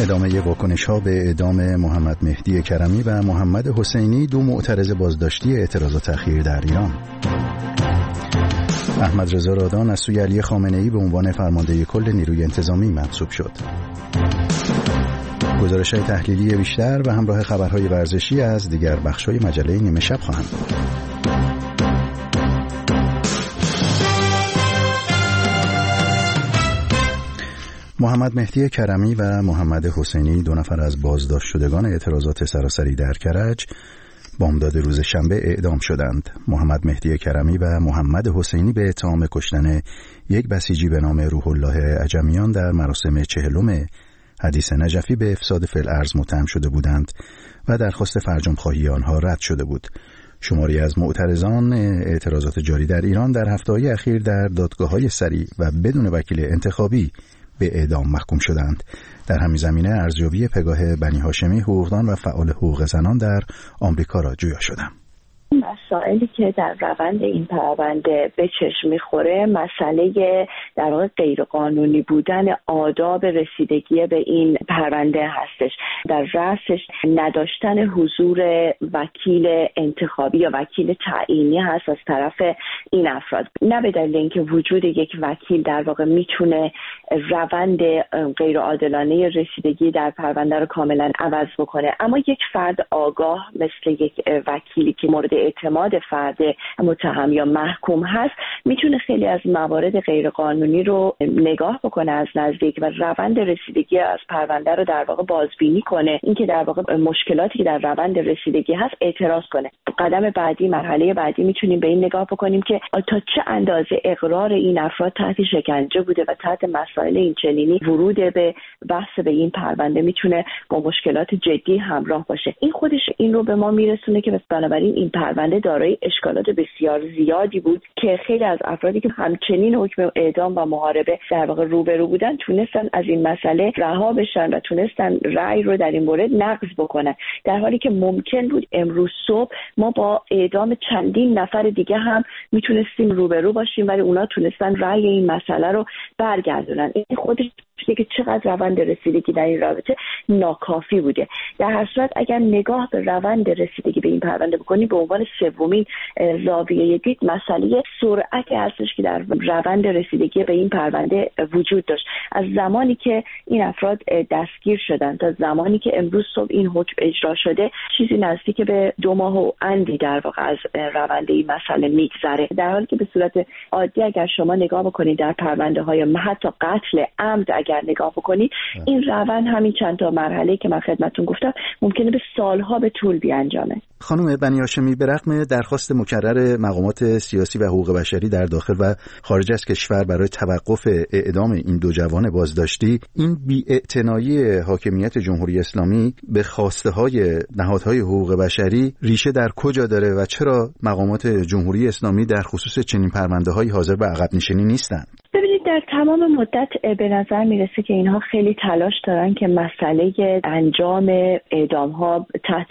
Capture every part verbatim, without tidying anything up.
ادامه واکنش‌ها به اعدام محمد مهدی کرمی و محمد حسینی، دو معترض بازداشتی اعتراضات اخیر در ایران. احمد رضا رادان از سوی علی خامنه‌ای به عنوان فرمانده کل نیروی انتظامی منصوب شد. گزارش‌های تحلیلی بیشتر و همراه خبرهای ورزشی از دیگر بخش‌های مجله نیمه شب خواهند بود. محمد مهدی کرمی و محمد حسینی، دو نفر از بازداشت شدگان اعتراضات سراسری در کرج، بامداد روز شنبه اعدام شدند. محمد مهدی کرمی و محمد حسینی به اتهام کشتن یک بسیجی به نام روح الله عجمیان در مراسم چهلم حدیث نجفی به افساد فی‌الارض متهم شده بودند و درخواست فرجام خواهی آنها رد شده بود. شماری از معترضان اعتراضات جاری در ایران در هفته‌های اخیر در دادگاه‌های سریع و بدون وکیل انتخابی به اعدام محکوم شدند. در همین زمینه ارزیابی پگاه بنی هاشمی، حقوقدان و فعال حقوق زنان در آمریکا را جویا شدم. مسائلی که در روند این پرونده به چشم میخوره مسئله در واقع غیرقانونی بودن آداب رسیدگی به این پرونده هستش. در رأسش نداشتن حضور وکیل انتخابی یا وکیل تعیینی هست از طرف این افراد. نه به دلیل اینکه وجود یک وکیل در واقع میتونه روند غیرعادلانه رسیدگی در پرونده رو کاملا عوض بکنه، اما یک فرد آگاه مثل یک وکیلی که مورد اعتماد فرد متهم یا محکوم هست میتونه خیلی از موارد غیرقانونی رو نگاه بکنه از نزدیک و روند رسیدگی از پرونده رو در واقع بازبینی کنه، اینکه در واقع مشکلاتی که در روند رسیدگی هست اعتراض کنه. قدم بعدی، مرحله بعدی میتونیم به این نگاه بکنیم که تا چه اندازه اقرار این افراد تحت شکنجه بوده و تحت مسائل این چنینی ورود به بحث به این پرونده میتونه با مشکلات جدی همراه باشه. این خودش این رو به ما میرسونه که بنابراین این پرونده دارای اشکالات بسیار زیادی بود که خیلی از افرادی که همچنین حکم اعدام و محاربه در واقع روبرو بودن تونستن از این مسئله رها بشن و تونستن رأی رو در این مورد نقض بکنن، در حالی که ممکن بود امروز صبح ما با اعدام چندین نفر دیگه هم میتونستیم روبرو باشیم ولی اونا تونستن رأی این مسئله رو برگردونن. این خودش که چقدر روند رسیدگی در این رابطه ناکافی بوده. در هر صورت اگر نگاه به روند رسیدگی به این پرونده بکنی به عنوان سومین زاویه دید مسئله سرعتی هستش که در روند رسیدگی به این پرونده وجود داشت. از زمانی که این افراد دستگیر شدن تا زمانی که امروز صبح این حکم اجرا شده چیزی نزدیک به دو ماه و اندی در واقع از روند این مسئله میگذره، در حالی که به صورت عادی اگر شما نگاه بکنید در پرونده های حتی قتل عمد اگر نگاه بکنید این روند همین چند تا مرحله که من خدمتتون گفتم ممکنه به سالها به طول بیانجامه. خانم بنی هاشمی، به رغم درخواست مکرر مقامات سیاسی و حقوق بشری در داخل و خارج از کشور برای توقف اعدام این دو جوان بازداشتی، این بی‌اعتنایی حاکمیت جمهوری اسلامی به خواسته های نهادهای حقوق بشری ریشه در کجا داره و چرا مقامات جمهوری اسلامی در خصوص چنین پرونده‌هایی حاضر به عقب نشینی نیستند؟ ببینید در تمام مدت به نظر میرسه که اینها خیلی تلاش دارن که مسئله انجام اعدام ها تحت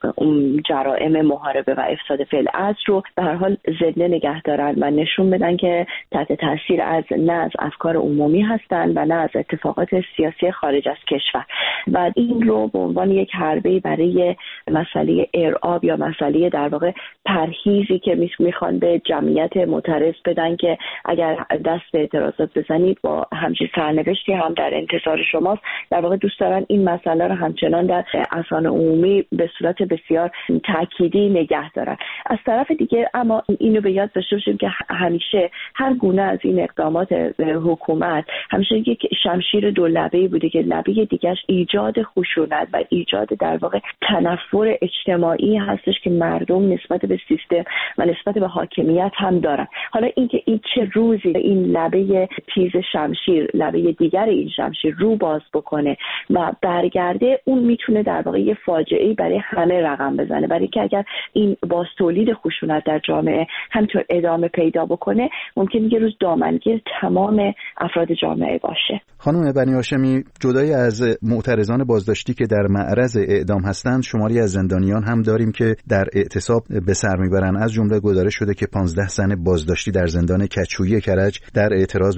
جرائم محاربه و افساد فی‌الارض رو به هر حال زنده نگه دارن و نشون بدن که تحت تاثیر از نه از افکار عمومی هستن و نه از اتفاقات سیاسی خارج از کشور و این رو به عنوان یک حربه برای مسئله ارعاب یا مسئله در واقع پرهیزی که میخوان به جمعیت معترض بدن که اگر دست به اعتراضات بزنید با همچین سرنوشتی هم در انتظار شماست. در واقع دوست دارن این مسئله رو همچنان در اذهان عمومی به صورت بسیار تأکیدی نگه دارن. از طرف دیگه اما اینو به یاد داشته باشیم که همیشه هر گونه از این اقدامات حکومت همیشه یک شمشیر دو لبه‌ای بوده که لبه دیگه‌اش ایجاد خشونت و ایجاد در واقع تنفر اجتماعی هستش که مردم نسبت به سیستم و نسبت به حاکمیت هم دارن. حالا اینکه این چه روزی این لبه تیز شمشیر لبه دیگر این شمشیر رو باز بکنه و برگرده، اون میتونه در واقع یه فاجعه‌ای برای همه رقم بزنه، برای که اگر این باز تولید خشونت در جامعه همینطور ادامه پیدا بکنه ممکنه یه روز دامنگیر تمام افراد جامعه باشه. خانم بنی هاشمی، جدای از معترضان بازداشتی که در معرض اعدام هستند، شماری از زندانیان هم داریم که در اعتصاب به سر میبرن. از جمله گزارش شده که پانزده زن بازداشتی در زندان کچویی کرج در اعتراض به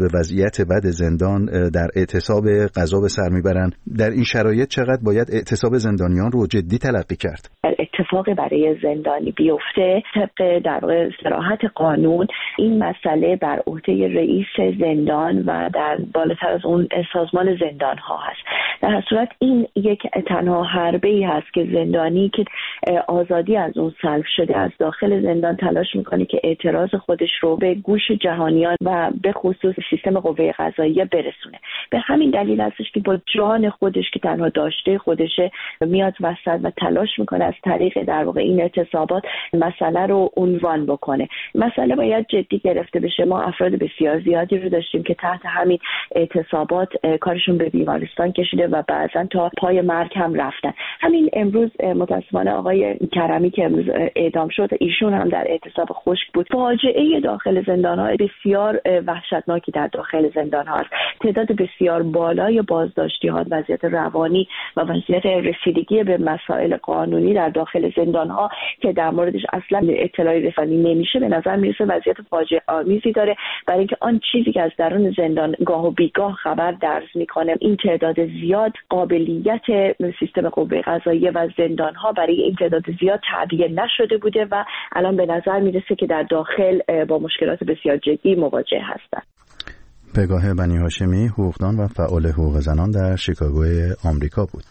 به وضعیت بد زندان در اعتصاب غذا به سر میبرن. در این شرایط چقدر باید اعتصاب زندانیان رو جدی تلقی کرد؟ اتفاقی برای زندانی بیفته، طبق در واقع صراحت قانون این مسئله بر عهده رئیس زندان و در بالاتر از اون سازمان زندان ها هست. در هر صورت این یک تنها حربه‌ای هست که زندانی که آزادی از اون سلب شده از داخل زندان تلاش میکنه که اعتراض خودش رو به گوش جهانیان و به خصوص سیستم قوه قضاییه برسونه. به همین دلیل هستش که با جان خودش که تنها داشته خودشه میاد وسط و تلاش میکنه از طریق در واقع این اعتصابات مسئله رو عنوان بکنه. مسئله باید جدی گرفته بشه. ما افراد بسیار زیادی رو داشتیم که تحت همین اعتصابات کارشون به بیمارستان کشیده و بعضا تا پای مرگ هم رفتن. همین امروز متاسفانه آقای کرمی که امروز اعدام شد، ایشون هم در اعتصاب خشک بود. فاجعه داخل زندان‌ها بسیار وحشتناکی در داخل زندان‌ها است. تعداد بسیار بالای بازداشتی‌ها، وضعیت روانی و وضعیت رسیدگی به مسائل قانونی در داخل زندان‌ها که در موردش اصلا اطلاعی رسانی نمیشه، به نظر میرسه وضعیت فاجعه آمیزی داره، برای اینکه آن چیزی که از درون زندان گاه و بیگاه خبر درز میکنه، این تعداد زیاد قابلیت سیستم قوه قضاییه و زندان‌ها برای این تعداد زیاد تعبیه نشده بوده و الان به نظر میرسه که در داخل با مشکلات بسیار جدی مواجه هستند. پگاه بنی هاشمی، حقوقدان و فعال حقوق زنان در شیکاگو آمریکا بود.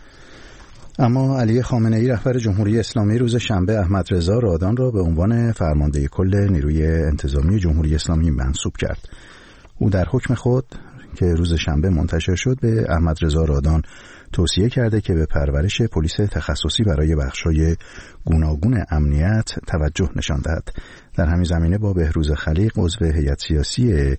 اما علی خامنه‌ای رهبر جمهوری اسلامی روز شنبه احمد رضا رادان را به عنوان فرمانده کل نیروی انتظامی جمهوری اسلامی منصوب کرد. او در حکم خود که روز شنبه منتشر شد به احمد رضا رادان توصیه کرده که به پرورش پلیس تخصصی برای بخش‌های گوناگون امنیت توجه نشان دهد. در همین زمینه با بهروز خلیق عضو هیئت سیاسی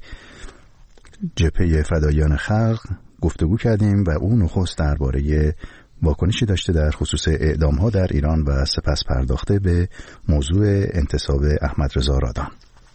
جبهه فداییان خلق گفتگو کردیم و او نخست درباره واکنشی داشته در خصوص اعدام‌ها در ایران و سپس پرداخته به موضوع انتصاب احمد رضا رادان.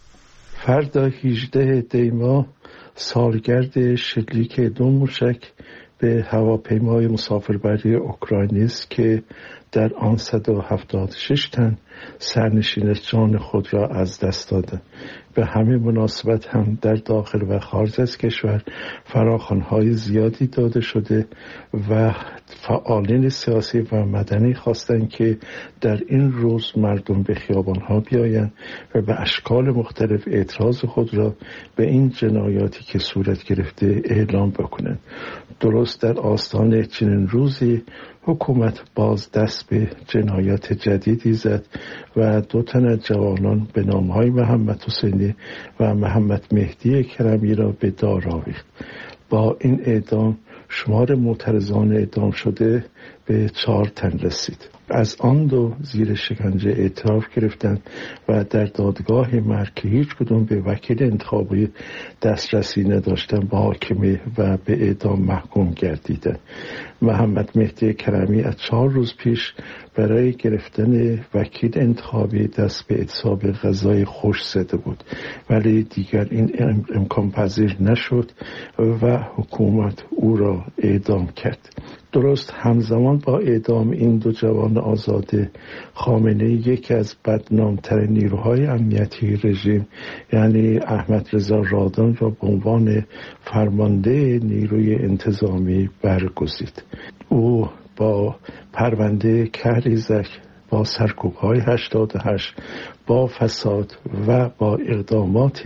فردا هجدهم دی ماه سالگرد شلیک دو موشک به هواپیمای مسافربری اوکراینی است که در آن صد و هفتاد و شش تن سرنشین جان خود را از دست دادند. به همین مناسبت هم در داخل و خارج از کشور فراخوان‌های زیادی داده شده و فعالین سیاسی و مدنی خواستند که در این روز مردم به خیابان‌ها بیایند و به اشکال مختلف اعتراض خود را به این جنایاتی که صورت گرفته اعلام بکنند. درست در آستان چنین روزی حکومت باز دست به جنایات جدیدی زد و دو تن از جوانان به نام‌های محمد حسینی و محمد مهدی کرمی را به دار آویخت. با این اعدام شمار معترضان اعدام شده به چهار تن رسید. از آن دو زیر شکنجه اعتراف گرفتند و در دادگاه مرگ که هیچ کدوم به وکیل انتخابی دسترسی نداشتند محاکمه و به اعدام محکوم گردیدند. محمد مهدی کرمی از چهار روز پیش برای گرفتن وکیل انتخابی دست به اعتصاب غذای خوش زده بود، ولی دیگر این امکان پذیر نشد و حکومت او را اعدام کرد. درست همزمان با اعدام این دو جوان آزاده، خامنه‌ای یکی از بدنام‌ترین نیروهای امنیتی رژیم یعنی احمد رضا رادان را به عنوان فرمانده نیروی انتظامی برگزید. او با پرونده کهریزک، با سرکوب‌های هشتاد و هشت، با فساد و با اقدامات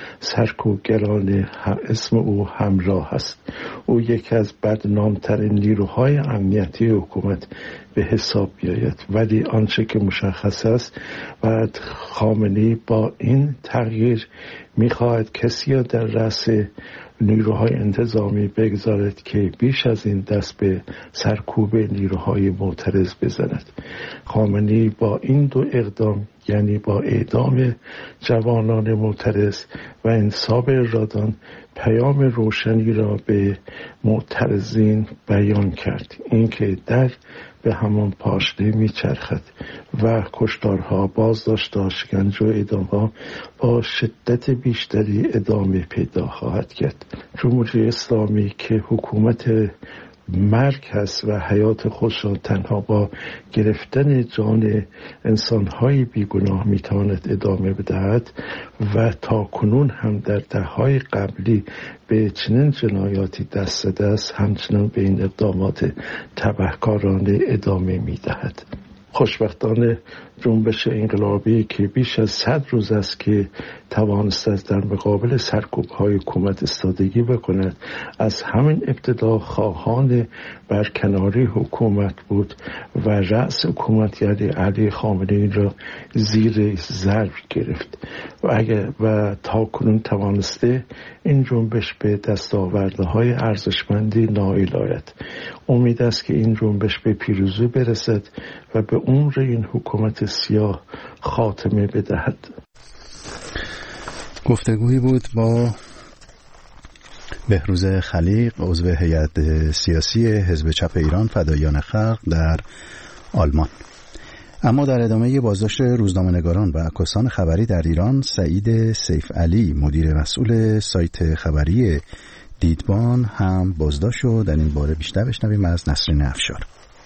سرکوبگران اسم او همراه است. او یکی از بدنام‌ترین نیروهای امنیتی حکومت به حساب بیاید، ولی آنچه که مشخص است و خامنه‌ای با این تغییر می‌خواهد کسی را در رأس نیروهای انتظامی بگذارد که بیش از این دست به سرکوب نیروهای معترض بزند. خامنه‌ای با این دو اقدام، یعنی با اعدام جوانان معترض و انصاب رادان، پیام روشنی را به معترضین بیان کرد، اینکه در به همان پاشنه میچرخد و کشتارها، بازداشت‌ها، شکنجه و اعدام‌ها با شدت بیشتری ادامه پیدا خواهد کرد. جمهوری اسلامی که حکومت مرگ هست و حیات خودش را تنها با گرفتن جان انسان‌های بیگناه میتواند ادامه بدهد و تا کنون هم در دهه‌های قبلی به چنین جنایاتی دست زده است، همچنان به این اقدامات تبهکارانه ادامه میدهد. خوشبختانه جنبش انقلابی که بیش از صد روز است که توانسته است در مقابل سرکوب‌های حکومت ایستادگی بکند، از همین ابتدا خواهان برکناری حکومت بود و رأس حکومت یعنی علی خامنه‌ای را زیر ضرب گرفت و اگر و تا کنون توانسته این جنبش به دستاوردهای ارزشمندی نائل آید. امید است که این جنبش به پیروزی برسد و به عمر این حکومت سیاه خاتمه بدهد. گفتگویی بود با بهروز خلیق، عضو هیئت سیاسی حزب چپ ایران فداییان خلق در آلمان. اما در ادامه بازداشت روزنامه‌نگاران و عکاسان خبری در ایران، سعید سیف علی مدیر مسئول سایت خبری دیدبان هم بازداشت شد. در این باره بیشتر بشنویم از نسرین افشار.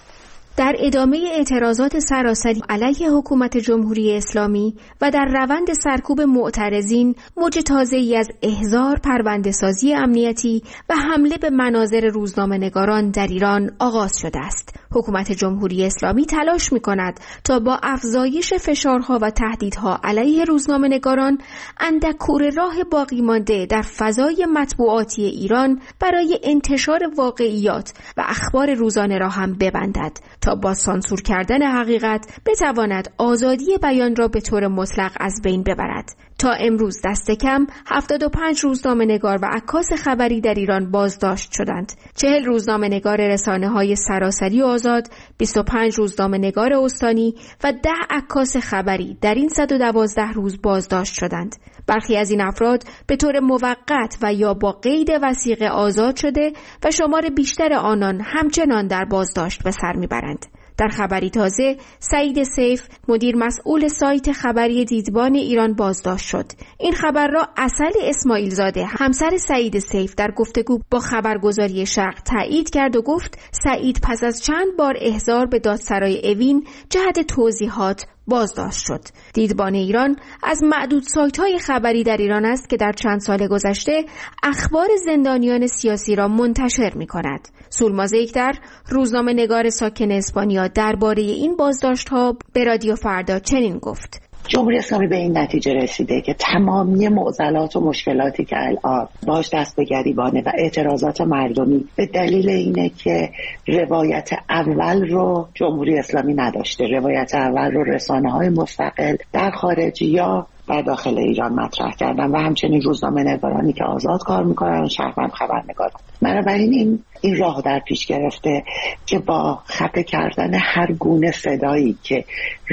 در ادامه اعتراضات سراسری علیه حکومت جمهوری اسلامی و در روند سرکوب معترضین، موج تازه‌ای از احضار، پرونده‌سازی امنیتی و حمله به مناظر روزنامه‌نگاران در ایران آغاز شده است. حکومت جمهوری اسلامی تلاش می‌کند تا با افزایش فشارها و تهدیدها علیه روزنامه‌نگاران اندک کوره راه باقی مانده در فضای مطبوعاتی ایران برای انتشار واقعیات و اخبار روزانه را هم ببندد تا با سانسور کردن حقیقت بتواند آزادی بیان را به طور مطلق از بین ببرد. تا امروز دست کم هفتاد و پنج روزنامه‌نگار و عکاس خبری در ایران بازداشت شدند. چهل روزنامه‌نگار رسانه‌های سراسری آزاد، بیست و پنج روزنامه‌نگار استانی و ده عکاس خبری در این صد و دوازده روز بازداشت شدند. برخی از این افراد به طور موقت و یا با قید وثیقه آزاد شده و شمار بیشتر آنان همچنان در بازداشت به سر میبرند. در خبری تازه، سعید سیف مدیر مسئول سایت خبری دیدبان ایران بازداشت شد. این خبر را عسل اسماعیل زاده، همسر سعید سیف، در گفتگو با خبرگزاری شرق تایید کرد و گفت سعید پس از چند بار احضار به دادسرای اوین جهت توضیحات بازداشت شد. دیدبان ایران از معدود سایت‌های خبری در ایران است که در چند سال گذشته اخبار زندانیان سیاسی را منتشر می‌کند. سولماز یکدر، روزنامه‌نگار ساکن اسپانیا، درباره این بازداشت‌ها به رادیو فردا چنین گفت: جمهوری اسلامی به این نتیجه رسیده که تمامی معضلات و مشکلاتی که الان باش دست به گریبانه و اعتراضات مردمی به دلیل اینه که روایت اول رو جمهوری اسلامی نداشته. روایت اول رو رسانه‌های مستقل در خارج یا در داخل ایران مطرح کردن و همچنین روزنامه‌نگارانی که آزاد کار میکنن و شهروند خبرنگاران. بنابراین این این راه در پیش گرفته که با خفه کردن هر گونه صدایی که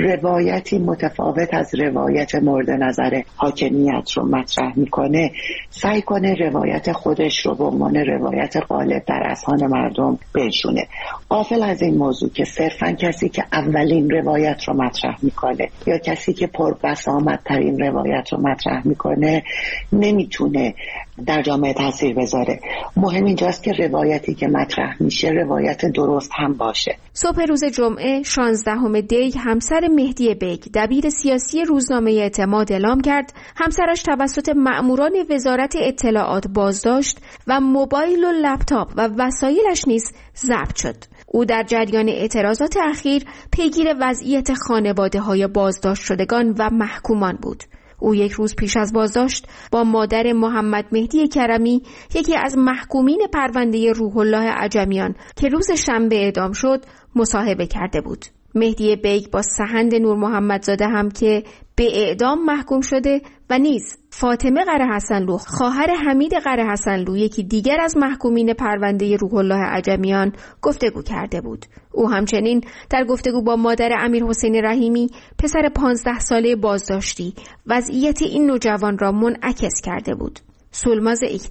روایتی متفاوت از روایت مورد نظر حاکمیت رو مطرح میکنه، سعی کنه روایت خودش رو به عنوان روایت غالب در اذهان مردم بنشونه. غافل از این موضوع که صرفاً کسی که اولین روایت رو مطرح میکنه یا کسی که پربسامدترین روایت رو مطرح میکنه نمیتونه در جامعه تاثیر بذاره. مهم اینجاست که روایتی که مطرح میشه روایت درست هم باشه. صبح روز جمعه شانزدهم دی همسر مهدی بیگ، دبیر سیاسی روزنامه اعتماد، اعلام کرد همسرش توسط مأموران وزارت اطلاعات بازداشت و موبایل و لپتاپ و وسایلش نیز ضبط شد. او در جریان اعتراضات اخیر پیگیر وضعیت خانواده‌های بازداشت شدگان و محکومان بود. او یک روز پیش از بازداشت با مادر محمد مهدی کرمی، یکی از محکومین پرونده روح الله عجمیان که روز شنبه اعدام شد، مصاحبه کرده بود. مهدی بیگ با سهند نور محمدزاده هم که به اعدام محکوم شده و نیز فاطمه قره حسنلو، خواهر حمید قره حسنلو، یکی دیگر از محکومین پرونده روح الله عجمیان، گفتگو کرده بود. او همچنین در گفتگو با مادر امیرحسین رحیمی، پسر پانزده ساله بازداشتی، وضعیت این نوجوان را منعکس کرده بود. سولماز ایکدر: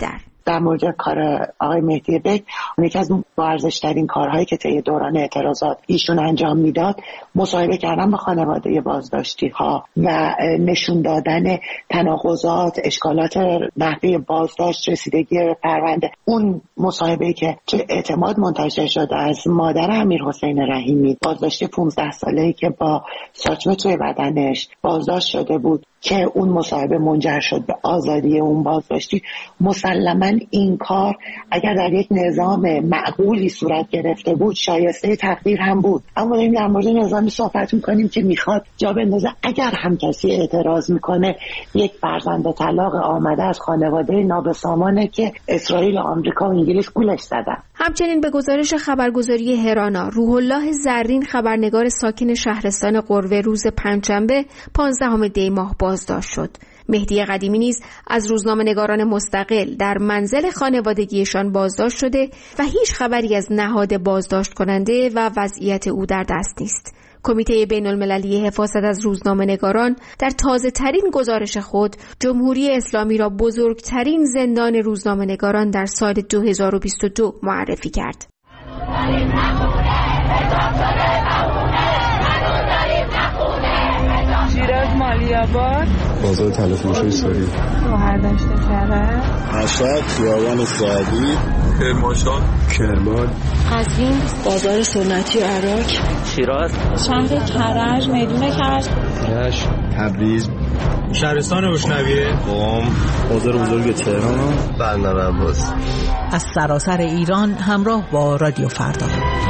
در مورد کار آقای مهدی بک، یکی از با ارزش‌ترین کارهایی که طی دوران اعتراضات ایشون انجام میداد مصاحبه کردن با خانواده بازداشتی‌ها و نشون دادن تناقضات، اشکالات نحوه بازداشت، رسیدگی به پرونده. اون مصاحبه‌ای که چه اعتماد منتشر شد از مادر امیرحسین رحیمی، بازداشت پانزده ساله‌ای که با ساچمه توی بدنش بازداشت شده بود که اون مصاحبه منجر شد به آزادی اون بازداشتی، مسلماً این کار اگر در یک نظام معقولی صورت گرفته بود شایسته تقدیر هم بود. اما داریم در مورد نظامی صحبت می‌کنیم که میخواد جا بندازه اگر هم کسی اعتراض میکنه یک فرزند طلاق آمده از خانواده نابسامانه که اسرائیل و آمریکا و انگلیس گولش زدن. همچنین به گزارش خبرگزاری هرانا، روح الله زرین خبرنگار ساکن شهرستان قروه روز پنجشنبه پانزدهم دی ماه بازداشت شد. مهدی قدیمی نیز از روزنامه‌نگاران مستقل در منزل خانوادگیشان بازداشت شده و هیچ خبری از نهاد بازداشت کننده و وضعیت او در دست نیست. کمیته بین المللی حفاظت از روزنامه‌نگاران در تازه ترین گزارش خود جمهوری اسلامی را بزرگترین زندان روزنامه‌نگاران در سال دو هزار و بیست و دو معرفی کرد. شیراز مالی‌آباد، بازار تلفروشی ساری، شهرداشت شهر، مشهد، خیابان سعدی، کرمانشاه، کرمان، قزوین، بازار سنتی عراق، شیراز، شهر کرج، میدون کرج، رشت، تبریز، شهرستان روشنویه، قم، بازار بزرگ تهران، بندر عباس. از سراسر ایران همراه با رادیو فردا.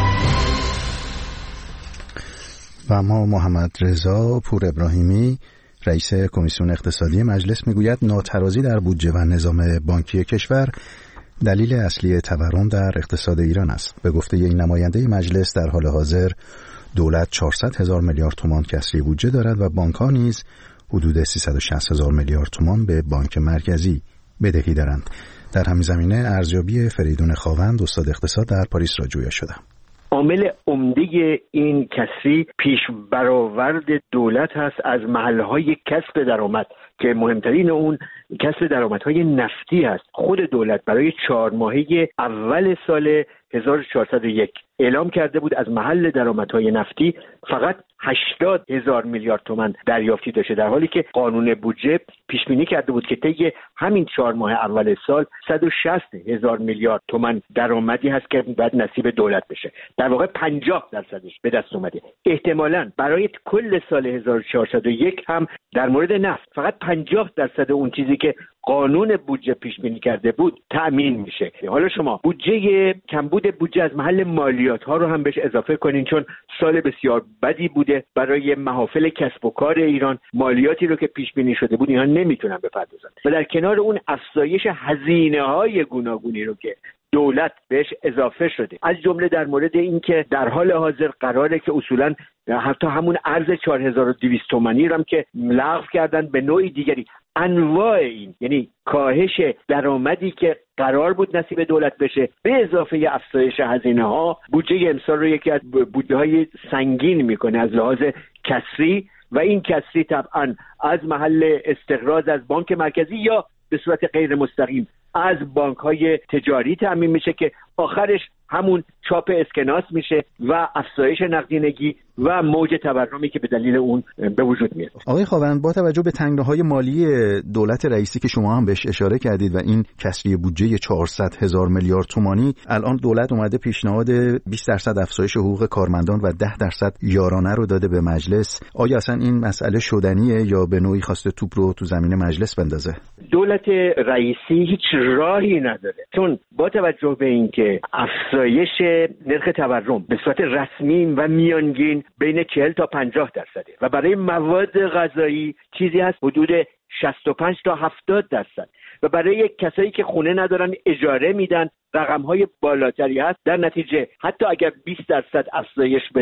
و ما محمد رضا پور ابراهیمی رئیس کمیسیون اقتصادی مجلس میگوید ناترازی در بودجه و نظام بانکی کشور دلیل اصلی تورم در اقتصاد ایران است. به گفته این نماینده مجلس در حال حاضر دولت چهارصد هزار میلیارد تومان کسری بودجه دارد و بانک‌ها نیز حدود سیصد و شصت هزار میلیارد تومان به بانک مرکزی بدهی دارند. در همین زمینه ارزیابی فریدون خاوند استاد اقتصاد در پاریس را جویا شده. عامل عمده این کسری پیش برآورد دولت هست از محلهای کسب درآمد که مهمترین اون کسب درآمدهای نفتی هست. خود دولت برای چهار ماهه اول سال هزار و چهارصد و یک اعلام کرده بود از محل درآمدهای نفتی فقط هشتاد هزار میلیارد تومان دریافتی داشته، در حالی که قانون بودجه پیش بینی کرده بود که طی همین چهار ماه اول سال صد و شصت هزار میلیارد تومان درآمدی هست که باید نصیب دولت بشه. در واقع پنجاه درصدش به دست اومده. احتمالاً برای کل سال هزار و چهارصد و یک هم در مورد نفت فقط پنجاه درصد اون چیزی که قانون بودجه پیش بینی کرده بود تأمین میشه. حالا شما بودجه کمبود بودجه از محل مالیات ها رو هم بهش اضافه کنین، چون سال بسیار بدی بوده برای محافل کسب و کار ایران. مالیاتی رو که پیش بینی شده بود اینها نمیتونن بپردازن و در کنار اون افزایش هزینه های گوناگونی رو که دولت بهش اضافه شده، از جمله در مورد این که در حال حاضر قراره که اصولاً حتی همون ارز چهار هزار و دویست تومانی رو هم که لغو کردن به نوعی دیگری، انواع این یعنی کاهش درآمدی که قرار بود نصیب دولت بشه به اضافه افزایش هزینه ها، بودجه امسال رو یکی از بودجه های سنگین میکنه از لحاظ کسری و این کسری طبعا از محل استقراض از بانک مرکزی یا به صورت غیر مستقیم از بانک‌های تجاری تامین میشه که آخرش همون چاپ اسکناس میشه و افزایش نقدینگی و موج تورمی که به دلیل اون به وجود میاد. آقای خاوند، با توجه به تنگناهای مالی دولت رئیسی که شما هم بهش اشاره کردید و این کسری بودجه چهارصد هزار میلیارد تومانی، الان دولت اومده پیشنهاد بیست درصد افزایش حقوق کارمندان و ده درصد یارانه رو داده به مجلس. آیا اصلا این مسئله شدنیه یا به نوعی خواسته توپ رو تو زمین مجلس بندازه؟ دولت رئیسی هیچ راهی نداره، چون با توجه به اینکه افزایش نرخ تورم به صورت رسمی و میانگین بین چهل تا پنجاه درصده و برای مواد غذایی چیزی هست حدود شصت و پنج تا هفتاد درصد و برای کسایی که خونه ندارن اجاره میدن رقم‌های بالاتری هست. در نتیجه حتی اگر بیست درصد افزایش بده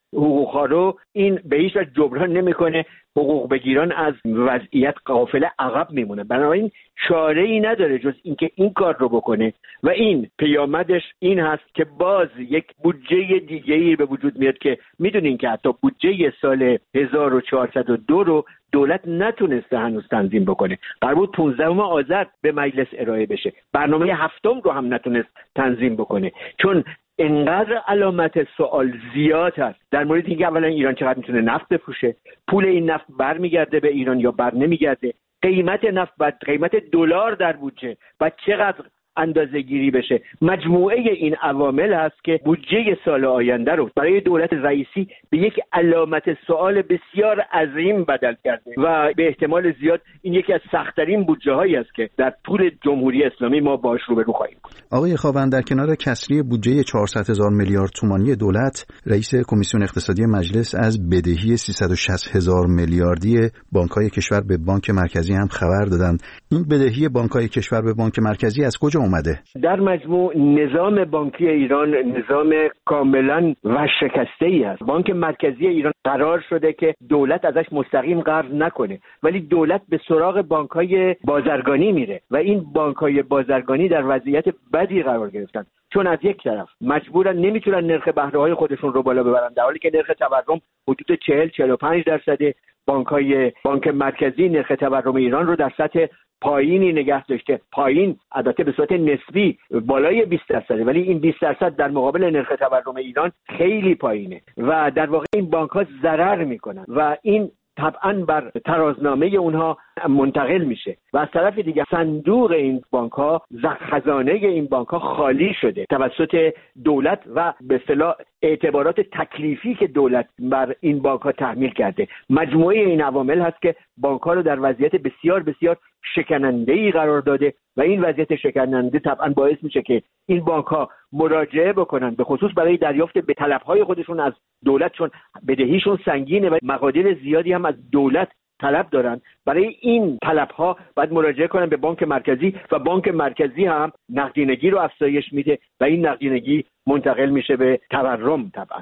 حقوق‌ها رو این به هیچ وجه جبران نمی‌کنه. حقوق بگیران از وضعیت قافله عقب میمونه. بنابراین چاره‌ای نداره جز اینکه این کار رو بکنه و این پیامدش این هست که باز یک بودجه دیگه‌ای به وجود میاد که میدونین که حتی بودجه سال هزار و چهارصد و دو رو دولت نتونسته هنوز تنظیم بکنه. قرار بود پانزدهم آذر به مجلس ارائه بشه. برنامه هفتم رو هم نتونست تنظیم بکنه چون انقدر علامت سوال زیاد هست در مورد اینکه اولا ایران چقدر میتونه نفت بفروشه، پول این نفت برمیگرده به ایران یا بر نمیگرده، قیمت نفت و قیمت دلار در بودجه و چقدر اندازه گیری بشه. مجموعه این عوامل هست که بودجه سال آینده رو برای دولت رئیسی به یک علامت سوال بسیار عظیم بدل کرده و به احتمال زیاد این یکی از سخت‌ترین بودجه‌هایی است که در طول جمهوری اسلامی ما باهاش روبرو خواهیم بود. آقای خاوند، در کنار کسری بودجه چهارصد هزار میلیارد تومانی دولت، رئیس کمیسیون اقتصادی مجلس از بدهی سیصد و شصت هزار میلیاردی بانک‌های کشور به بانک مرکزی هم خبر دادند. این بدهی بانک‌های کشور به بانک مرکزی از کجا اومده؟ در مجموع نظام بانکی ایران نظام کاملا ورشکسته‌ای است. بانک مرکزی ایران قرار شده که دولت ازش مستقیم قرض نکنه، ولی دولت به سراغ بانک‌های بازرگانی میره و این بانک‌های بازرگانی در وضعیت بدی قرار گرفتن، چون از یک طرف مجبورن نمیتونن نرخ بهره‌های خودشون رو بالا ببرن در حالی که نرخ تورم حدود چهل چهل و پنج درصده. بانک‌های بانک مرکزی نرخ تورم ایران رو در سطح پایینی نگه داشته. پایین البته به صورت نسبی بالای بیست درصده، ولی این بیست درصد در مقابل نرخ تورم ایران خیلی پایینه و در واقع این بانک‌ها ضرر میکنن و این طبعاً بر ترازنامه اونها منتقل میشه و از طرف دیگه صندوق این بانک‌ها، خزانه این بانک‌ها خالی شده توسط دولت و به اصطلاح اعتبارات تکلیفی که دولت بر این بانک‌ها تحمیل کرده. مجموعه این عوامل هست که بانک‌ها رو در وضعیت بسیار بسیار شکننده‌ای قرار داده و این وضعیت شکننده طبعاً باعث میشه که این بانک‌ها مراجعه بکنن، به خصوص برای دریافت به طلب‌های خودشون از دولت، چون بدهیشون سنگینه و مقادیر زیادی هم از دولت طلب دارن. برای این طلب‌ها باید مراجعه کنن به بانک مرکزی و بانک مرکزی هم نقدینگی رو افزایش میده و این نقدینگی منتقل میشه به تورم. طبعا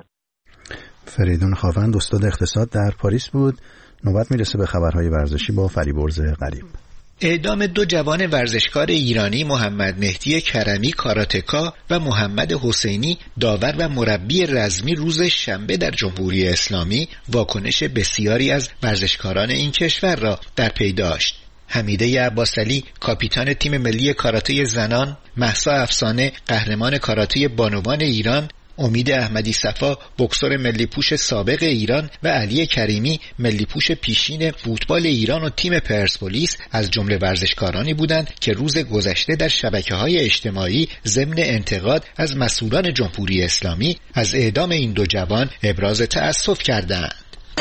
فریدون خاوند، استاد اقتصاد، در پاریس بود. نوبت میرسه به خبرهای ورزشی با فریبرز غریب. اعدام دو جوان ورزشکار ایرانی، محمد مهدی کرمی کاراتکا و محمد حسینی داور و مربی رزمی، روز شنبه در جمهوری اسلامی واکنش بسیاری از ورزشکاران این کشور را در پی داشت. حمیده عباسعلی کاپیتان تیم ملی کاراته زنان، مهسا افسانه قهرمان کاراته بانوان ایران، امید احمدی صفا بوکسور ملی پوش سابق ایران و علی کریمی ملی پوش پیشین فوتبال ایران و تیم پرسپولیس از جمله ورزشکارانی بودند که روز گذشته در شبکه‌های اجتماعی ضمن انتقاد از مسئولان جمهوری اسلامی از اعدام این دو جوان ابراز تأسف کردند.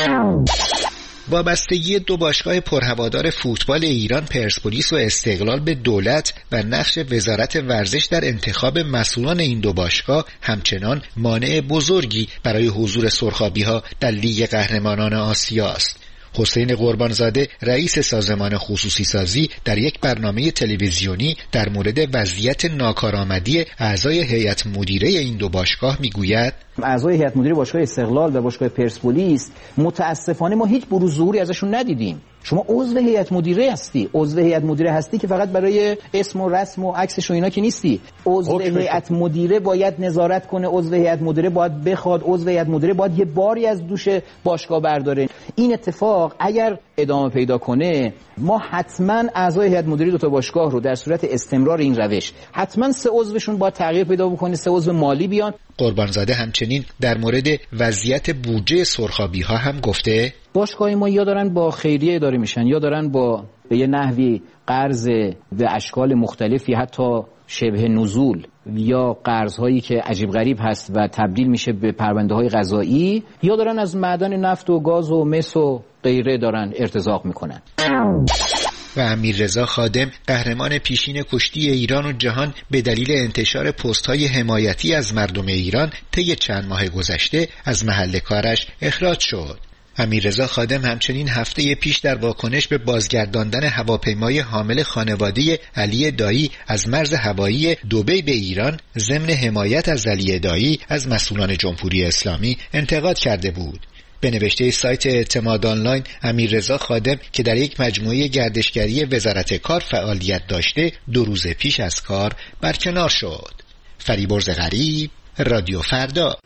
وابستگی دو باشگاه پرهوادار فوتبال ایران پرسپولیس و استقلال به دولت و نقش وزارت ورزش در انتخاب مسئولان این دو باشگاه همچنان مانع بزرگی برای حضور سرخابی‌ها در لیگ قهرمانان آسیا است. حسین قربانزاده رئیس سازمان خصوصی سازی در یک برنامه تلویزیونی در مورد وضعیت ناکارآمدی اعضای هیئت مدیره این دو باشگاه میگوید: اعضای هیئت مدیره باشگاه استقلال و باشگاه پرسپولیس متاسفانه ما هیچ بروز ظهوری ازشون ندیدیم. شما عضو هیئت مدیره هستی، عضو هیئت مدیره هستی که فقط برای اسم و رسم و عکسش و اینا که نیستی. عضو هیئت مدیره باید نظارت کنه، عضو هیئت مدیره باید بخواد، عضو هیئت مدیره باید یه باری از دوش باشگاه برداره. این اتفاق اگر ادامه پیدا کنه، ما حتما اعضای هیئت مدیره دو تا باشگاه رو در صورت استمرار این روش حتما سه عضوشون باید تغییر پیدا بکنه، سه عضو مالی بیان. قربانزاده همچنین در مورد وضعیت بودجه سرخابی‌ها هم گفته: باشگاه ما یا دارن با خیریه اداره میشن یا دارن با به یه نحوی قرض به اشکال مختلفی، حتی شبه نزول یا قرض‌هایی که عجیب غریب هست و تبدیل میشه به پرونده‌های قضایی، یا دارن از معدن نفت و گاز و مس و غیره دارن ارتزاق میکنن. و امیررضا خادم قهرمان پیشین کشتی ایران و جهان به دلیل انتشار پست‌های حمایتی از مردم ایران طی چند ماه گذشته از محل کارش اخراج شد. امیررضا خادم همچنین هفته پیش در واکنش به بازگرداندن هواپیمای حامل خانواده علی دایی از مرز هوایی دبی به ایران ضمن حمایت از علی دایی از مسئولان جمهوری اسلامی انتقاد کرده بود. به نوشته سایت اعتماد آنلاین، امیررضا خادم که در یک مجموعه گردشگری وزارت کار فعالیت داشته دو روز پیش از کار برکنار شد. فریبرز غریب، رادیو فردا.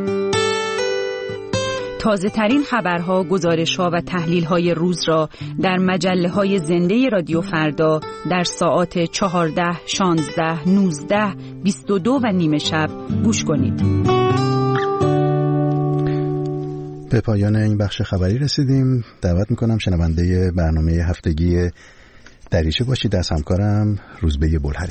تازه ترین خبرها، گزارش‌ها و تحلیل‌های روز را در مجله‌های زنده رادیو فردا در ساعات چهارده، شانزده، نوزده، بیست و دو و نیمه شب گوش کنید. به پایان این بخش خبری رسیدیم. دعوت میکنم شنونده برنامه هفتگی دریچه باشید از همکارم روزبه بلهری.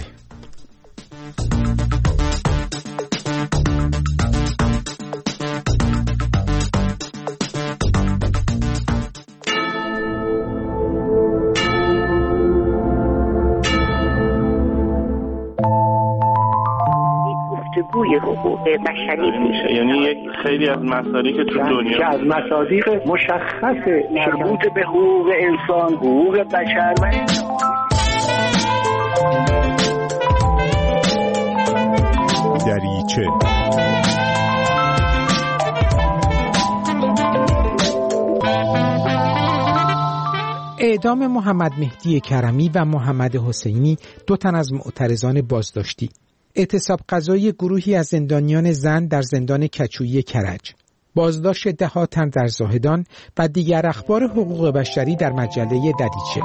گفتگوی حقوق بشری میشه، یعنی یک خیلی از مصادیق تو دنیا که از مصادیق مشخص مربوط به حقوق انسان، حقوق بشر و دریچه. اعدام محمد مهدی کرمی و محمد حسینی، دو تن از معترضان بازداشتی. اعتصاب قضایی گروهی از زندانیان زن در زندان کچویی کرج. بازداشت ده ها تن در زاهدان و دیگر اخبار حقوق بشری در مجله دریچه.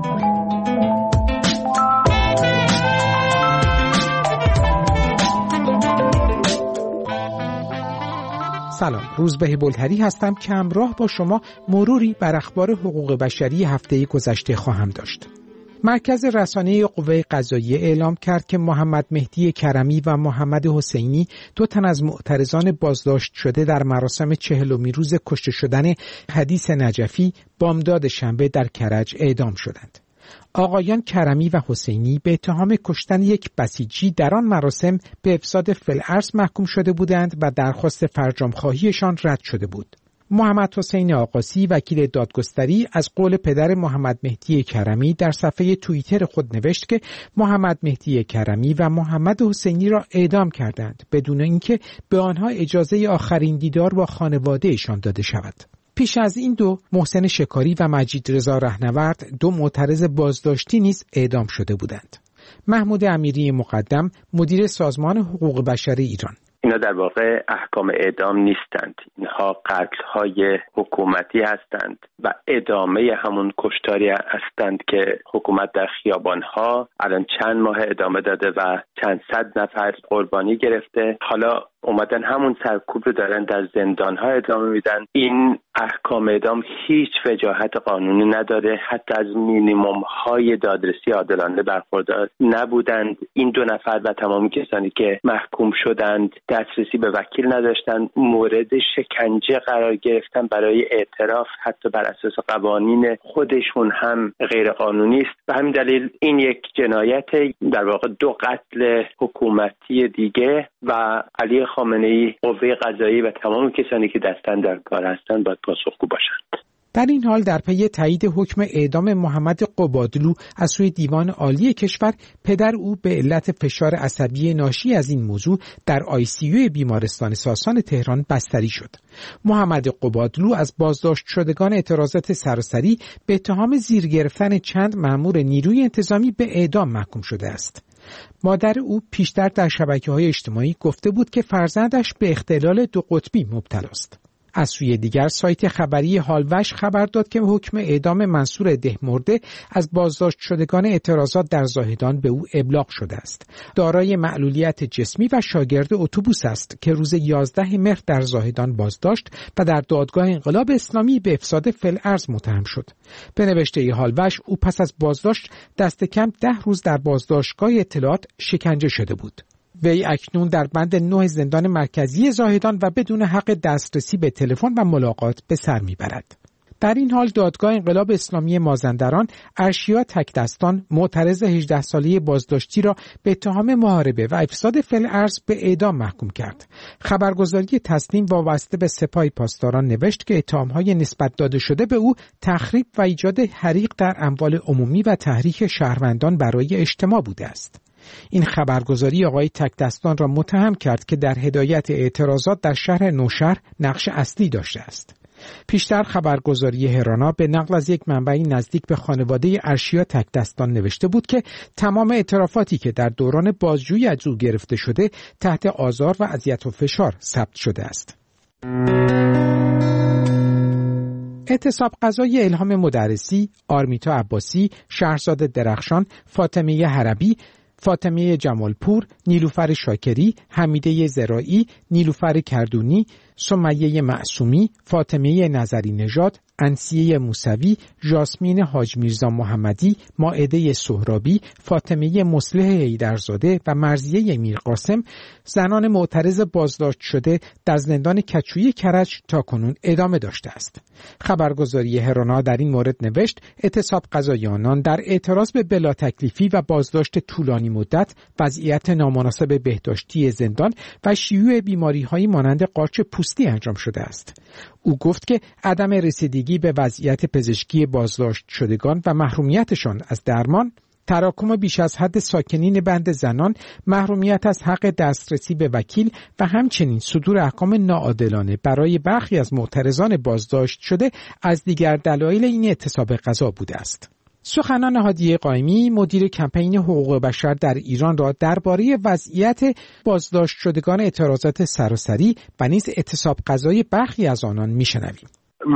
سلام، روزبه بلهری هستم که همراه با شما مروری بر اخبار حقوق بشری هفته گذشته خواهم داشت. مرکز رسانه قوه قضاییه اعلام کرد که محمد مهدی کرمی و محمد حسینی، دو تن از معترضان بازداشت شده در مراسم چهلمین روز کشته شدن حدیث نجفی، بامداد شنبه در کرج اعدام شدند. آقایان کرمی و حسینی به اتهام کشتن یک بسیجی در آن مراسم به افساد فی‌الارض محکوم شده بودند و درخواست فرجام‌خواهیشان رد شده بود. محمد حسین آقاسی، وکیل دادگستری، از قول پدر محمد مهدی کرمی در صفحه توییتر خود نوشت که محمد مهدی کرمی و محمد حسینی را اعدام کردند بدون اینکه به آنها اجازه آخرین دیدار با خانواده‌شان داده شود. پیش از این دو، محسن شکاری و مجید رضا رهنورد، دو معترض بازداشتی نیز اعدام شده بودند. محمود امیری مقدم، مدیر سازمان حقوق بشر ایران: اینا در واقع احکام اعدام نیستند، اینها قتل‌های حکومتی هستند و ادامه همون کشتاری هستند که حکومت در خیابان‌ها الان چند ماه ادامه داده و چند صد نفر قربانی گرفته. حالا اومدن همون سرکوب رو دارن در زندان‌ها ادامه میدن. این احکام اعدام هیچ وجاهت قانونی نداره، حتی از مینیمم‌های دادرسی عادلانه برخوردار نبودند. این دو نفر و تمامی کسانی که محکوم شدند دسترسی به وکیل نداشتند، مورد شکنجه قرار گرفتن برای اعتراف، حتی بر اساس قوانین خودشون هم غیر قانونی است. به همین دلیل این یک جنایت، در واقع دو قتل حکومتی دیگه و علی خامنه‌ای، قوه قضاییه و تمام کسانی که دستن در کار هستند باید پاسخگو باشند. در این حال در پی تایید حکم اعدام محمد قبادلو از سوی دیوان عالی کشور، پدر او به علت فشار عصبی ناشی از این موضوع در آی سی یو بیمارستان ساسان تهران بستری شد. محمد قبادلو از بازداشت شدگان اعتراضات سراسری به اتهام زیر گرفتن چند مأمور نیروی انتظامی به اعدام محکوم شده است. مادر او پیشتر در شبکه‌های اجتماعی گفته بود که فرزندش به اختلال دو قطبی مبتلا است. از سوی دیگر سایت خبری حالوش خبر داد که حکم اعدام منصور دهمرده از بازداشت شدگان اعتراضات در زاهدان به او ابلاغ شده است. دارای معلولیت جسمی و شاگرد اتوبوس است که روز یازده مهر در زاهدان بازداشت و در دادگاه انقلاب اسلامی به افساد فی‌الارض متهم شد. به نوشته حالوش او پس از بازداشت دست کم ده روز در بازداشتگاه اطلاعات شکنجه شده بود. وی اکنون در بند نه زندان مرکزی زاهدان و بدون حق دسترسی به تلفن و ملاقات به سر میبرد. در این حال دادگاه انقلاب اسلامی مازندران ارشیا تکدستان معترض هجده ساله بازداشتی را به اتهام محاربه و افساد فی‌الارض به اعدام محکوم کرد. خبرگزاری تسنیم وابسته به سپاه پاسداران نوشت که اتهام‌های نسبت داده شده به او تخریب و ایجاد حریق در اموال عمومی و تحریک شهروندان برای اجتماع بوده است. این خبرگزاری آقای تکدستان را متهم کرد که در هدایت اعتراضات در شهر نوشهر نقش اصلی داشته است. پیشتر خبرگزاری هرانا به نقل از یک منبعی نزدیک به خانواده ارشیا تکدستان نوشته بود که تمام اعترافاتی که در دوران بازجویی از او گرفته شده تحت آزار و اذیت و فشار ثبت شده است. اعتصاب قضای الهام مدرسی، آرمیتا عباسی، شهرزاد درخشان، فاطمه حربی، فاطمه جمالپور، نیلوفر شاکری، حمیده زراعی، نیلوفر کردونی، سمیه معصومی، فاطمه نظری نژاد، انسیه موسوی، ژاسمین حاج میرزا محمدی، مائده سهرابی، فاطمه مصلح حیدرزاده و مرضیه میرقاسم زنان معترض بازداشت شده در زندان کچویی کرج تاکنون ادامه داشته است. خبرگزاری هرانا در این مورد نوشت اعتصاب قضای آنان در اعتراض به بلا تکلیفی و بازداشت طولانی مدت، وضعیت نامناسب بهداشتی زندان و شیوع بیماری‌های مانند قارچ پوستی انجام شده است. او گفت که عدم رسیدگی به وضعیت پزشکی بازداشت شدگان و محرومیتشان از درمان، تراکم بیش از حد ساکنین بند زنان، محرومیت از حق دسترسی به وکیل و همچنین صدور احکام ناعادلانه برای برخی از معترضان بازداشت شده از دیگر دلایل این اعتصاب قضا بوده است. سخنان هادیه قائمی مدیر کمپین حقوق بشر در ایران را درباره وضعیت بازداشت شدگان اعتراضات سراسری و نیز اعتصاب قضای برخی از آنان میشنویم.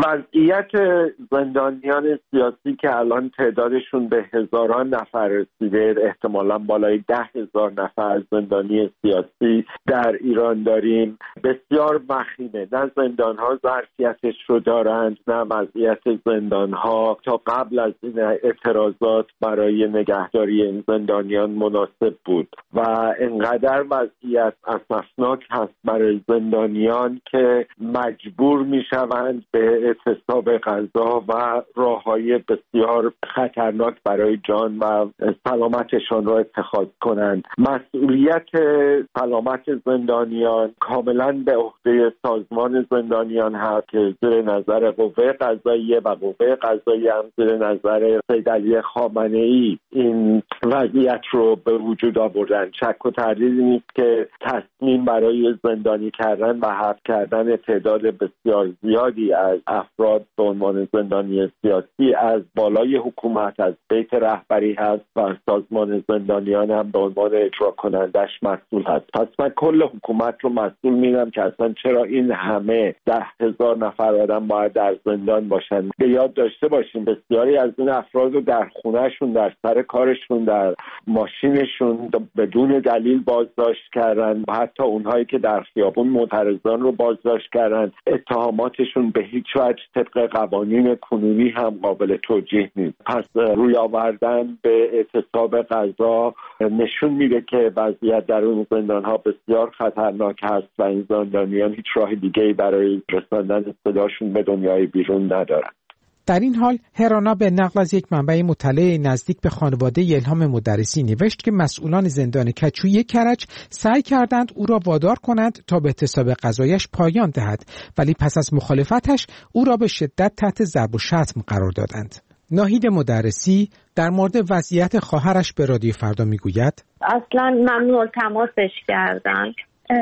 وضعیت زندانیان سیاسی که الان تعدادشون به هزاران نفر رسیده، احتمالاً بالای ده هزار نفر زندانی سیاسی در ایران داریم، بسیار وخیمه. نه زندانها ظرفیتش رو دارند، نه وضعیت زندانها تا قبل از این اعتراضات برای نگهداری این زندانیان مناسب بود و انقدر وضعیت اسفناک هست برای زندانیان که مجبور میشوند به اعتصاب قضا و راههای بسیار خطرناک برای جان و سلامتشان را اتخاذ کنند. مسئولیت سلامت زندانیان کاملا به عهده سازمان زندانیان هست که زیر نظر قوه قضاییه و قوه قضاییه هم زیر نظر سید علی خامنه‌ای این وضعیت رو به وجود آوردن. شک و تردیدی نیست که تصمیم برای زندانی کردن و حبس کردن تعداد بسیار زیادی از افراد به عنوان زندانی سیاسی از بالای حکومت، از بیت رهبری هست و سازمان زندانیان هم به عنوان اجرا کنندش مسئول هست. پس من کل حکومت رو مسئول میدم که اصلا چرا این همه ده هزار نفر آدم باید در زندان باشن. به یاد داشته باشیم بسیاری از این افراد رو در خونهشون، در سر کارشون، در ماشینشون بدون دلیل بازداشت کردن و حتی اونهایی که در خیابون معترضان رو بازداشت کردن اتهاماتشون به هیچ وجه طبق قوانین کنونی هم قابل توجیه نیست. پس روی آوردن به اعتصاب قضا نشون میده که وضعیت در اون زندان‌ها بسیار خطرناک هست و این زندانیان هیچ راه دیگه‌ای برای رساندن صداشون به دنیای بیرون ندارن. در این حال هرانا به نقل از یک منبع مطلع نزدیک به خانواده الهام مدرسی نوشت که مسئولان زندان کچویی کرج سعی کردند او را وادار کنند تا به اعتصاب قضایش پایان دهد، ولی پس از مخالفتش او را به شدت تحت ضرب و شتم قرار دادند. ناهید مدرسی در مورد وضعیت خواهرش به رادیو فردا میگوید اصلا ممنوع تماسش کردند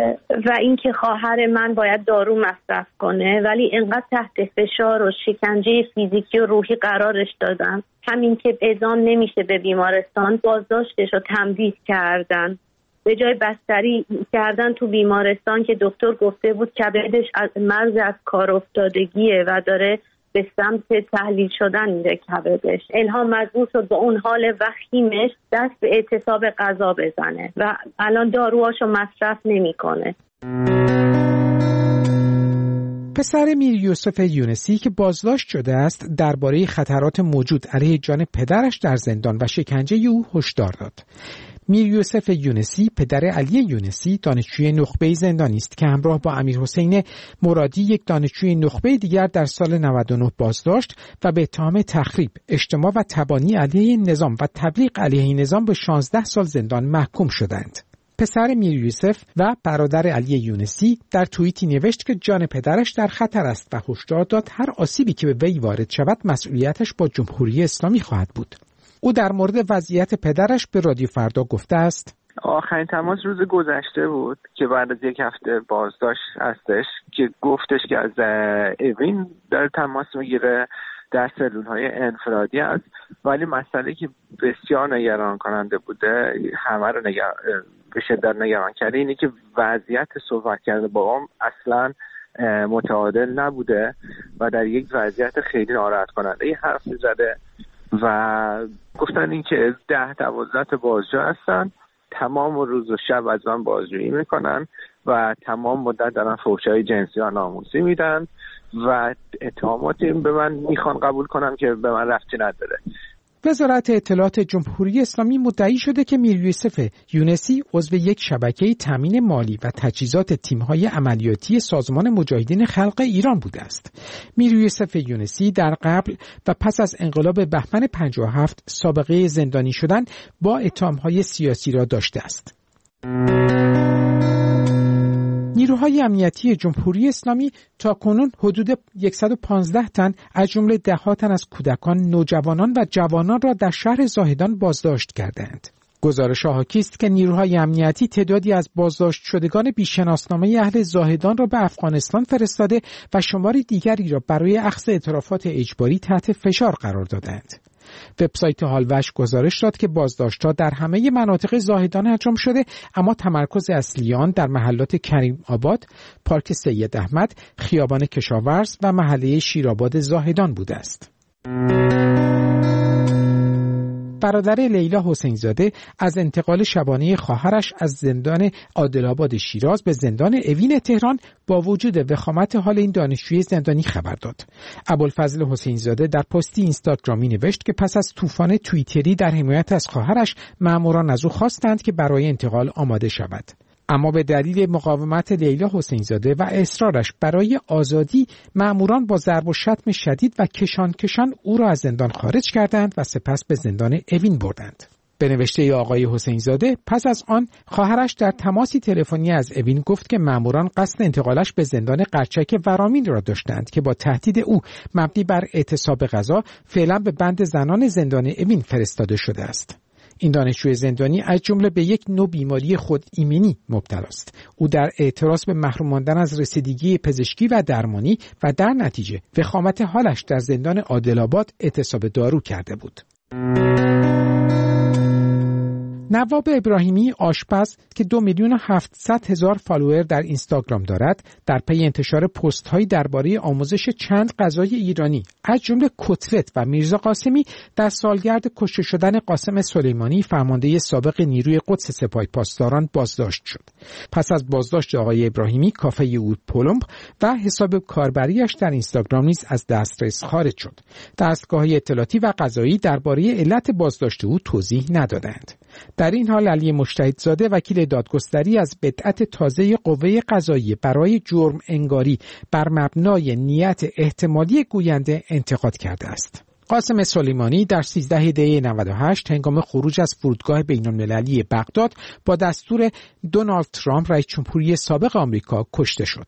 و اینکه خواهر من باید دارو مصرف کنه ولی اینقدر تحت فشار و شکنجه فیزیکی و روحی قرارش دادن، همین که اعدام نمیشه به بیمارستان بازداشتش رو تمدید کردن، به جای بستری کردن تو بیمارستان که دکتر گفته بود کبدش از مرز از کار افتادگیه و داره به سمت تحلیل شدن میره کبدش. الهام مجبور شد با اون حال وخیمش دست به اعتصاب غذا بزنه و الان داروهاشو مصرف نمیکنه. پسر میر یوسف یونسی که بازداشت شده است درباره خطرات موجود علیه جان پدرش در زندان و شکنجه او هشدار داد. میر یوسف یونسی پدر علی یونسی دانشجوی نخبه زندانی است که همراه با امیر حسین مرادی یک دانشجوی نخبه دیگر در سال نود و نه بازداشت و به اتهام تخریب، اجتماع و تبانی علیه نظام و تبلیغ علیه نظام به شانزده سال زندان محکوم شدند. پسر میر یوسف و برادر علی یونسی در توییتی نوشت که جان پدرش در خطر است و هشدار داد هر آسیبی که به وی وارد شود مسئولیتش با جمهوری اسلامی خواهد بود. او در مورد وضعیت پدرش به رادیو فردا گفته است: آخرین تماس روز گذشته بود که بعد از یک هفته بازداشت هستش که گفتش که از اوین در تماس میگیره، در سلول‌های انفرادی است، ولی مسئله که بسیار نگران کننده بوده، همه رو نگران به شدت نگران کرده، اینه که وضعیت صحبت کرده با هم اصلا متعادل نبوده و در یک وضعیت خیلی ناراحت کننده ای حرف زده و گفتن این که ده دوازده بازجو هستن، تمام روز و شب از من بازجویی میکنن و تمام مدت دارن فحش‌های جنسی و ناموسی میدن و اتهاماتی به من میخوان قبول کنم که به من ربطی نداره. وزارت اطلاعات جمهوری اسلامی مدعی شده که میر یوسف یونسی عضو یک شبکه تامین مالی و تجهیزات تیم‌های عملیاتی سازمان مجاهدین خلق ایران بوده است. میر یوسف یونسی در قبل و پس از انقلاب بهمن پنجاه و هفت سابقه زندانی شدن با اتهام‌های سیاسی را داشته است. نیروهای امنیتی جمهوری اسلامی تاکنون حدود صد و پانزده تن از جمله ده ها تن از کودکان، نوجوانان و جوانان را در شهر زاهدان بازداشت کردند. گزارش حاکی است که نیروهای امنیتی تعدادی از بازداشت شدگان بی‌شناسنامه اهل زاهدان را به افغانستان فرستاده و شماری دیگری را برای اخذ اعترافات اجباری تحت فشار قرار دادند. وبسایت هالوش گزارش داد که بازداشت‌ها در همه مناطق زاهدان انجام شده، اما تمرکز اصلی آن در محلات کریم آباد، پارک سید احمد، خیابان کشاورز و محله شیرآباد زاهدان بوده است. برادر لیلا حسین زاده از انتقال شبانه خواهرش از زندان عادل‌آباد شیراز به زندان اوین تهران با وجود وخامت حال این دانشجوی زندانی خبر داد. ابوالفضل حسین زاده در پستی اینستاگرامی نوشت که پس از طوفان توییتری در حمایت از خواهرش، ماموران از او خواستند که برای انتقال آماده شود. اما به دلیل مقاومت لیلا حسین زاده و اصرارش برای آزادی، مأموران با ضرب و شتم شدید و کشان کشان او را از زندان خارج کردند و سپس به زندان اوین بردند. به نوشته آقای حسین زاده، پس از آن خواهرش در تماسی تلفنی از اوین گفت که مأموران قصد انتقالش به زندان قرچک ورامین را داشتند که با تهدید او مبنی بر اعتصاب غذا فعلا به بند زنان زندان اوین فرستاده شده است. این دانشجوی زندانی از جمله به یک نوع بیماری خود ایمنی مبتلا است. او در اعتراض به محروم ماندن از رسیدگی پزشکی و درمانی و در نتیجه وخامت حالش در زندان عادل‌آباد اعتصاب دارو کرده بود. نواب ابراهیمی آشپز که دو میلیون و هفتصد هزار فالوور در اینستاگرام دارد، در پی انتشار پست هایی درباره آموزش چند غذای ایرانی از جمله کتلت و میرزا قاسمی در سالگرد کشته شدن قاسم سلیمانی فرمانده سابق نیروی قدس سپاه پاسداران بازداشت شد. پس از بازداشت آقای ابراهیمی، کافه او پولمب و حساب کاربریش در اینستاگرام نیز از دسترس خارج شد. دستگاه‌های اطلاعاتی و قضایی درباره علت بازداشت او توضیح ندادند. در این حال علی مجتهدزاده وکیل دادگستری از بدعت تازه قوه قضاییه برای جرم انگاری بر مبنای نیت احتمالی گوینده انتقاد کرده است. قاسم سلیمانی در سیزده دی نود و هشت هنگام خروج از فرودگاه بین‌المللی بغداد با دستور دونالد ترامپ رئیس جمهوری سابق آمریکا کشته شد.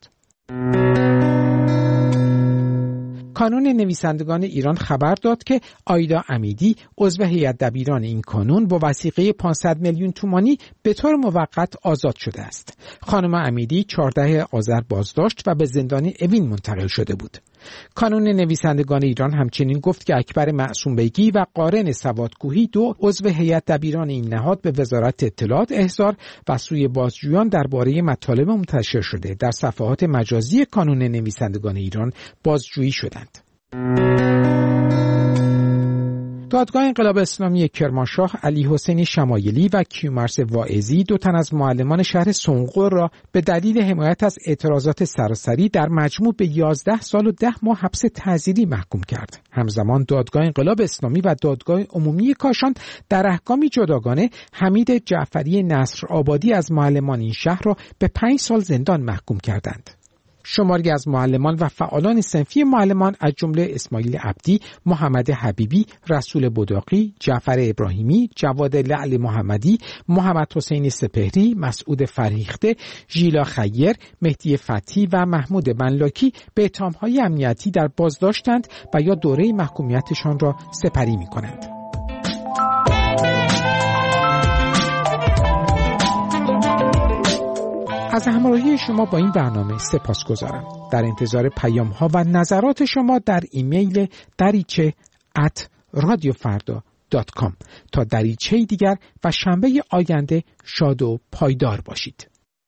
کانون نویسندگان ایران خبر داد که آیدا امیدی عضو هیئت دبیران این کانون با وثیقه پانصد میلیون تومانی به طور موقت آزاد شده است. خانم امیدی چهاردهم آذر بازداشت و به زندان اوین منتقل شده بود. کانون نویسندگان ایران همچنین گفت که اکبر معصوم بیگی و قارن سوادکوهی دو عضو هیئت دبیران این نهاد به وزارت اطلاعات احضار و سوی بازجویان درباره مطالب منتشر شده در صفحات مجازی کانون نویسندگان ایران بازجویی شدند. دادگاه انقلاب اسلامی کرمانشاه علی حسینی شمایلی و کیومرث واعظی دو تن از معلمان شهر سنقر را به دلیل حمایت از اعتراضات سراسری در مجموع به یازده سال و ده ماه حبس تعزیری محکوم کرد. همزمان دادگاه انقلاب اسلامی و دادگاه عمومی کاشان در احکامی جداگانه حمید جعفری نصر آبادی از معلمان این شهر را به پنج سال زندان محکوم کردند. شماری از معلمان و فعالان صنفی معلمان از جمله اسماعیل عبدی، محمد حبیبی، رسول بداقی، جعفر ابراهیمی، جواد لعل محمدی، محمد حسین سپهری، مسعود فریخته، ژیلا خیر، مهدی فتحی و محمود ملاکی به اتهام‌های امنیتی در بازداشتند و یا دوره محکومیتشان را سپری می‌کنند. از همراهی شما با این برنامه سپاسگزارم. در انتظار پیام ها و نظرات شما در ایمیل دریچه ات رادیو فردا دات کام. تا دریچه دیگر و شنبه آینده شاد و پایدار باشید.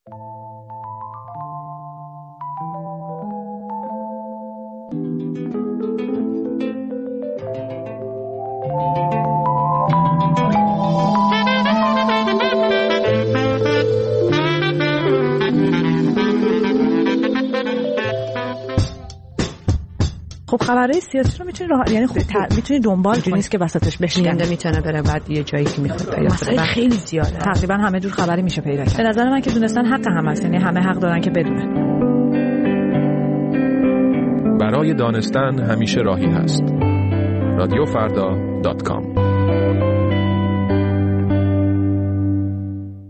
خب خبرهای سیاسی رو میتونی راه یعنی خب تر... میتونی دنبال کنی، نیست که وسطش بشکنده میتونه بره بعد یه جایی که میخواد پیدا کنه. خیلی زیاده، تقریبا همه جور خبری میشه پیدا کرد. به نظر من که دونستن حق هم هست، یعنی همه حق دارن که بدونن. برای دانستن همیشه راهی هست. رادیو فردا دات کام